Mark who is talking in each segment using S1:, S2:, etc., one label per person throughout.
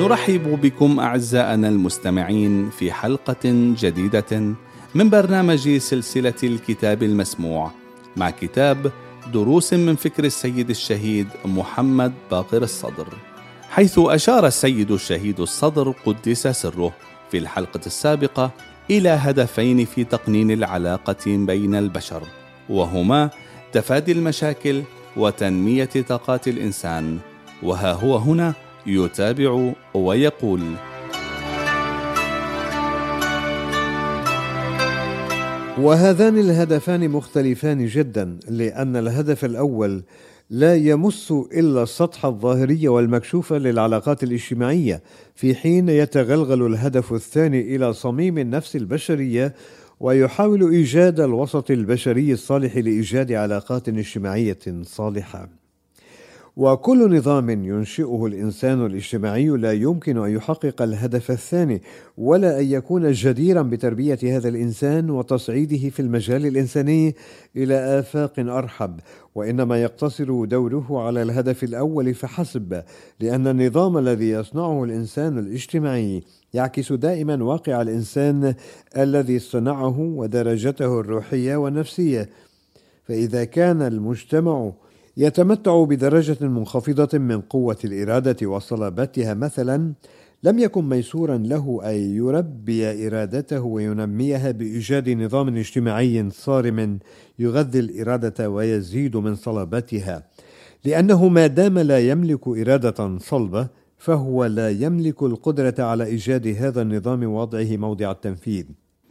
S1: نرحب بكم أعزائنا المستمعين في حلقة جديدة من برنامج سلسلة الكتاب المسموع مع كتاب دروس من فكر السيد الشهيد محمد باقر الصدر، حيث أشار السيد الشهيد الصدر قدس سره في الحلقة السابقة إلى هدفين في تقنين العلاقة بين البشر، وهما تفادي المشاكل وتنمية طاقات الإنسان. وها هو هنا يتابع ويقول:
S2: وهذان الهدفان مختلفان جدا، لأن الهدف الأول لا يمس إلا السطح الظاهري والمكشوف للعلاقات الاجتماعية، في حين يتغلغل الهدف الثاني إلى صميم النفس البشرية ويحاول إيجاد الوسط البشري الصالح لإيجاد علاقات اجتماعية صالحة. وكل نظام ينشئه الإنسان الاجتماعي لا يمكن أن يحقق الهدف الثاني، ولا أن يكون جديرا بتربية هذا الإنسان وتصعيده في المجال الإنساني إلى آفاق أرحب، وإنما يقتصر دوره على الهدف الأول فحسب، لأن النظام الذي يصنعه الإنسان الاجتماعي يعكس دائما واقع الإنسان الذي صنعه ودرجته الروحية والنفسية. فإذا كان المجتمع يتمتع بدرجة منخفضة من قوة الإرادة وصلابتها مثلا، لم يكن ميسورا له أن يربي إرادته وينميها بإيجاد نظام اجتماعي صارم يغذي الإرادة ويزيد من صلابتها، لأنه ما دام لا يملك إرادة صلبة فهو لا يملك القدرة على إيجاد هذا النظام ووضعه موضع التنفيذ.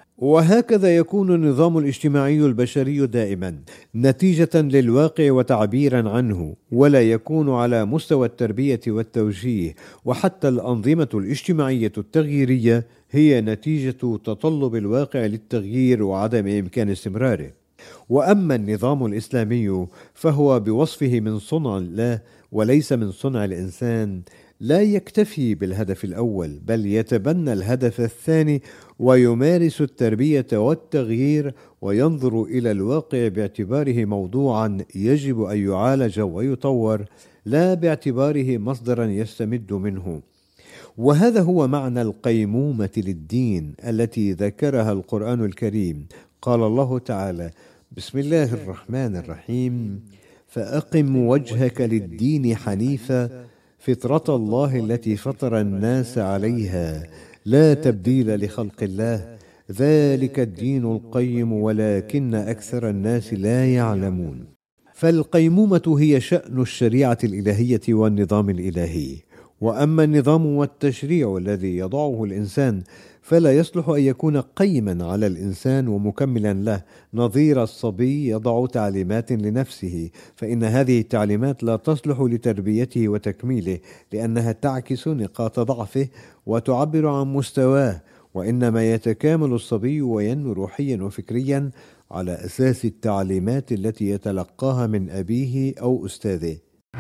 S2: وهكذا يكون النظام الاجتماعي البشري دائما نتيجة للواقع وتعبيرا عنه، ولا يكون على مستوى التربية والتوجيه. وحتى الأنظمة الاجتماعية التغييرية هي نتيجة تطلب الواقع للتغيير وعدم إمكان استمراره. وأما النظام الإسلامي فهو بوصفه من صنع الله وليس من صنع الإنسان، لا يكتفي بالهدف الأول، بل يتبنى الهدف الثاني ويمارس التربية والتغيير، وينظر إلى الواقع باعتباره موضوعا يجب أن يعالج ويطور، لا باعتباره مصدرا يستمد منه. وهذا هو معنى القيمومة للدين التي ذكرها القرآن الكريم. قال الله تعالى: بسم الله الرحمن الرحيم: فأقم وجهك للدين حنيفا فطرة الله التي فطر الناس عليها لا تبديل لخلق الله ذلك الدين القيم ولكن أكثر الناس لا يعلمون. فالقيمومة هي شأن الشريعة الإلهية والنظام الإلهي. وأما النظام والتشريع الذي يضعه الإنسان فلا يصلح أن يكون قيما على الإنسان ومكملا له، نظير الصبي يضع تعليمات لنفسه، فإن هذه التعليمات لا تصلح لتربيته وتكميله، لأنها تعكس نقاط ضعفه وتعبر عن مستواه، وإنما يتكامل الصبي وينمو روحيا وفكريا على أساس التعليمات التي يتلقاها من أبيه أو أستاذه.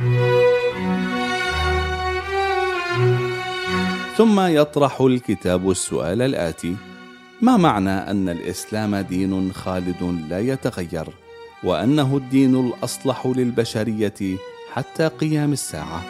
S1: ثم يطرح الكتاب السؤال الآتي: ما معنى أن الإسلام دين خالد لا يتغير، وأنه الدين الأصلح للبشرية حتى قيام الساعة؟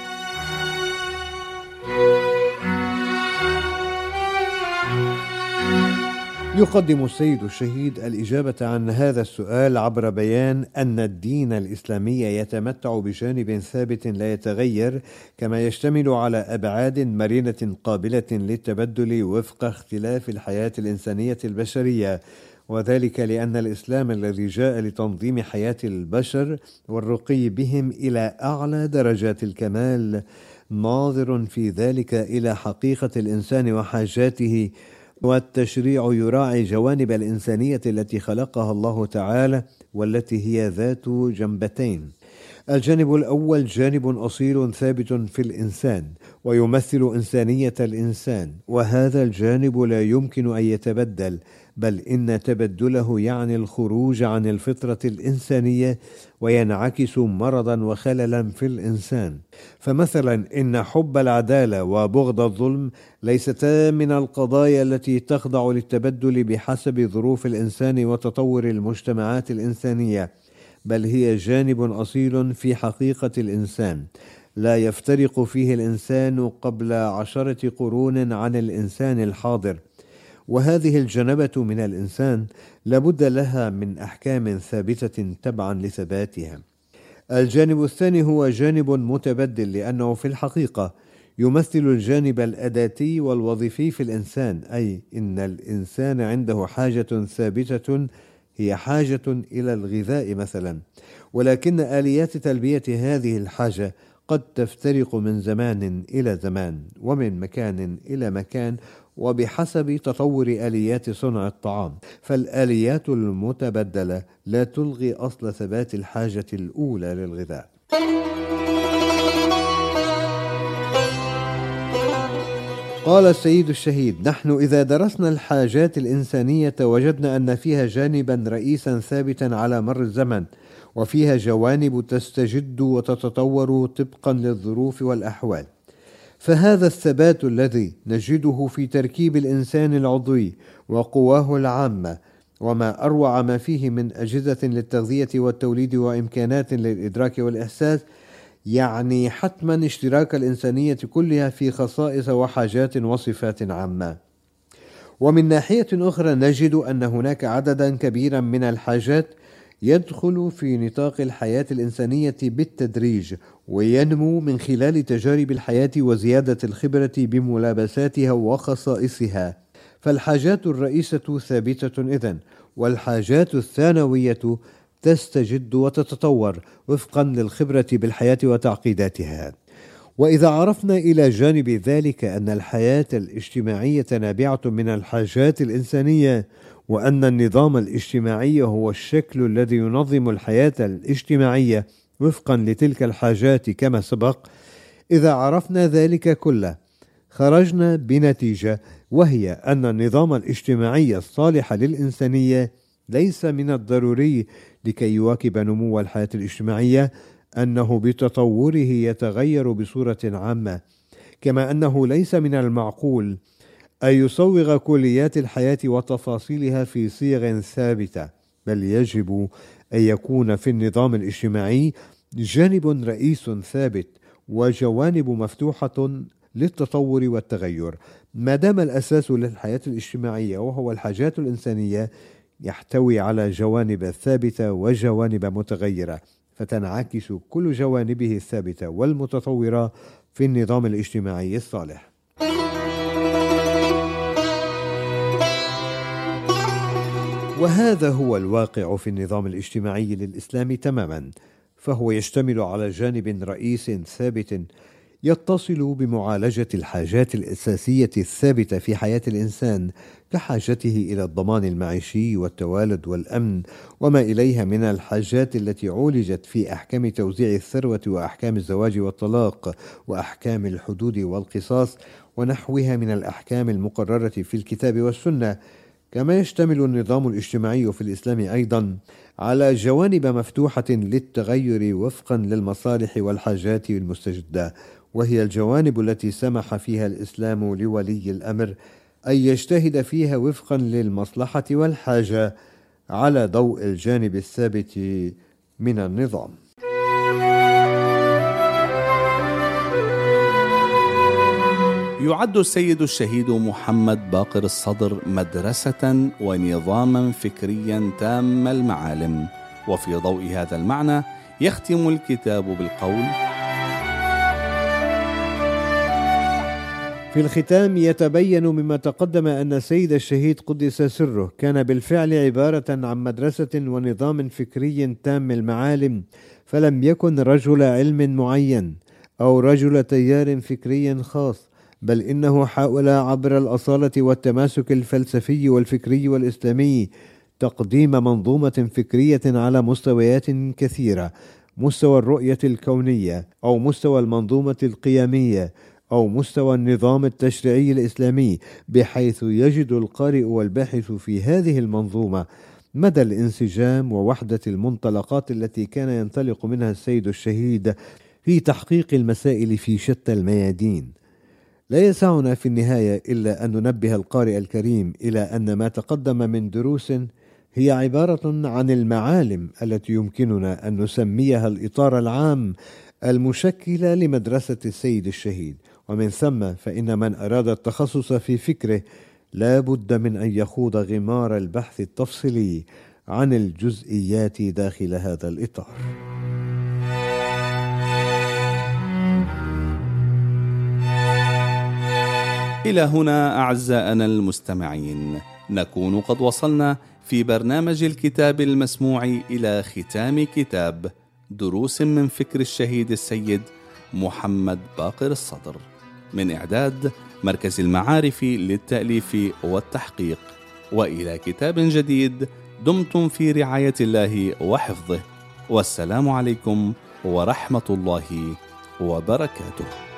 S2: يقدم السيد الشهيد الإجابة عن هذا السؤال عبر بيان أن الدين الإسلامي يتمتع بجانب ثابت لا يتغير، كما يشتمل على أبعاد مرنة قابلة للتبدل وفق اختلاف الحياة الإنسانية البشرية، وذلك لأن الإسلام الذي جاء لتنظيم حياة البشر والرقي بهم إلى أعلى درجات الكمال ناظر في ذلك إلى حقيقة الإنسان وحاجاته، والتشريع يراعي جوانب الإنسانية التي خلقها الله تعالى والتي هي ذات جنبتين. الجانب الأول جانب أصيل ثابت في الإنسان ويمثل إنسانية الإنسان، وهذا الجانب لا يمكن أن يتبدل، بل إن تبدله يعني الخروج عن الفطرة الإنسانية وينعكس مرضا وخللا في الإنسان. فمثلا إن حب العدالة وبغض الظلم ليستا من القضايا التي تخضع للتبدل بحسب ظروف الإنسان وتطور المجتمعات الإنسانية، بل هي جانب أصيل في حقيقة الإنسان. لا يفترق فيه الإنسان قبل 10 قرون عن الإنسان الحاضر، وهذه الجنبة من الإنسان لابد لها من أحكام ثابتة تبعا لثباتها. الجانب الثاني هو جانب متبدل، لأنه في الحقيقة يمثل الجانب الأداتي والوظيفي في الإنسان، أي إن الإنسان عنده حاجة ثابتة هي حاجة إلى الغذاء مثلا، ولكن آليات تلبية هذه الحاجة قد تفترق من زمان إلى زمان ومن مكان إلى مكان وبحسب تطور آليات صنع الطعام، فالآليات المتبدلة لا تلغي أصل ثبات الحاجة الأولى للغذاء. قال السيد الشهيد: نحن إذا درسنا الحاجات الإنسانية وجدنا أن فيها جانبا رئيسا ثابتا على مر الزمن، وفيها جوانب تستجد وتتطور طبقا للظروف والأحوال، فهذا الثبات الذي نجده في تركيب الإنسان العضوي وقواه العامة وما أروع ما فيه من أجهزة للتغذية والتوليد وإمكانات للإدراك والإحساس، يعني حتما اشتراك الإنسانية كلها في خصائص وحاجات وصفات عامة. ومن ناحية أخرى نجد أن هناك عددا كبيرا من الحاجات يدخل في نطاق الحياة الإنسانية بالتدريج وينمو من خلال تجارب الحياة وزيادة الخبرة بملابساتها وخصائصها، فالحاجات الرئيسة ثابتة إذن، والحاجات الثانوية تستجد وتتطور وفقا للخبرة بالحياة وتعقيداتها. وإذا عرفنا إلى جانب ذلك أن الحياة الاجتماعية نابعة من الحاجات الإنسانية، وأن النظام الاجتماعي هو الشكل الذي ينظم الحياة الاجتماعية وفقا لتلك الحاجات كما سبق، إذا عرفنا ذلك كله خرجنا بنتيجة، وهي أن النظام الاجتماعي الصالح للإنسانية ليس من الضروري لكي يواكب نمو الحياة الاجتماعية أنه بتطوره يتغير بصورة عامة، كما أنه ليس من المعقول أن يصوغ كليات الحياة وتفاصيلها في صيغ ثابتة، بل يجب أن يكون في النظام الاجتماعي جانب رئيس ثابت وجوانب مفتوحة للتطور والتغير، ما دام الأساس للحياة الاجتماعية وهو الحاجات الإنسانية يحتوي على جوانب ثابتة وجوانب متغيرة، فتنعكس كل جوانبه الثابتة والمتطورة في النظام الاجتماعي الصالح. وهذا هو الواقع في النظام الاجتماعي للإسلام تماما، فهو يشتمل على جانب رئيس ثابت يتصل بمعالجة الحاجات الأساسية الثابتة في حياة الإنسان، كحاجته إلى الضمان المعيشي والتوالد والأمن، وما إليها من الحاجات التي عولجت في أحكام توزيع الثروة وأحكام الزواج والطلاق وأحكام الحدود والقصاص ونحوها من الأحكام المقررة في الكتاب والسنة. كما يشتمل النظام الاجتماعي في الإسلام أيضا على جوانب مفتوحة للتغير وفقا للمصالح والحاجات المستجدة، وهي الجوانب التي سمح فيها الإسلام لولي الأمر أن يجتهد فيها وفقا للمصلحة والحاجة على ضوء الجانب الثابت من النظام.
S1: يعد السيد الشهيد محمد باقر الصدر مدرسة ونظاما فكريا تام المعالم، وفي ضوء هذا المعنى يختم الكتاب بالقول:
S2: في الختام يتبين مما تقدم أن السيد الشهيد قدس سره كان بالفعل عبارة عن مدرسة ونظام فكري تام المعالم، فلم يكن رجل علم معين أو رجل تيار فكري خاص، بل إنه حاول عبر الأصالة والتماسك الفلسفي والفكري والإسلامي تقديم منظومة فكرية على مستويات كثيرة، مستوى الرؤية الكونية أو مستوى المنظومة القيمية أو مستوى النظام التشريعي الإسلامي، بحيث يجد القارئ والباحث في هذه المنظومة مدى الانسجام ووحدة المنطلقات التي كان ينطلق منها السيد الشهيد في تحقيق المسائل في شتى الميادين. لا يسعنا في النهاية إلا أن ننبه القارئ الكريم إلى أن ما تقدم من دروس هي عبارة عن المعالم التي يمكننا أن نسميها الإطار العام المشكلة لمدرسة السيد الشهيد، ومن ثم فإن من أراد التخصص في فكره لا بد من أن يخوض غمار البحث التفصيلي عن الجزئيات داخل هذا الإطار.
S1: إلى هنا أعزائنا المستمعين نكون قد وصلنا في برنامج الكتاب المسموع إلى ختام كتاب دروس من فكر الشهيد السيد محمد باقر الصدر، من إعداد مركز المعارف للتأليف والتحقيق. وإلى كتاب جديد دمتم في رعاية الله وحفظه، والسلام عليكم ورحمة الله وبركاته.